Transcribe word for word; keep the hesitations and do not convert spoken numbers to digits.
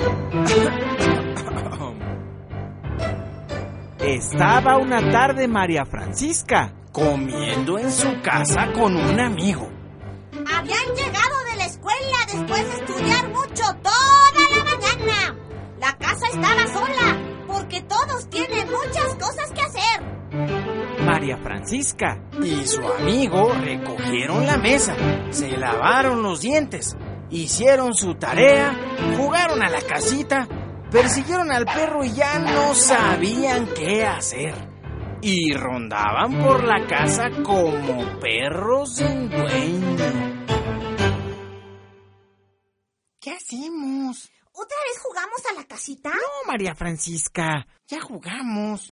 Estaba una tarde María Francisca comiendo en su casa con un amigo. Habían llegado de la escuela después de estudiar mucho toda la mañana. La casa estaba sola porque todos tienen muchas cosas que hacer. María Francisca y su amigo recogieron la mesa, se lavaron los dientes, hicieron su tarea, jugaron a la casita, persiguieron al perro y ya no sabían qué hacer. Y rondaban por la casa como perros sin dueño. ¿Qué hacemos? ¿Otra vez jugamos a la casita? No, María Francisca, ya jugamos.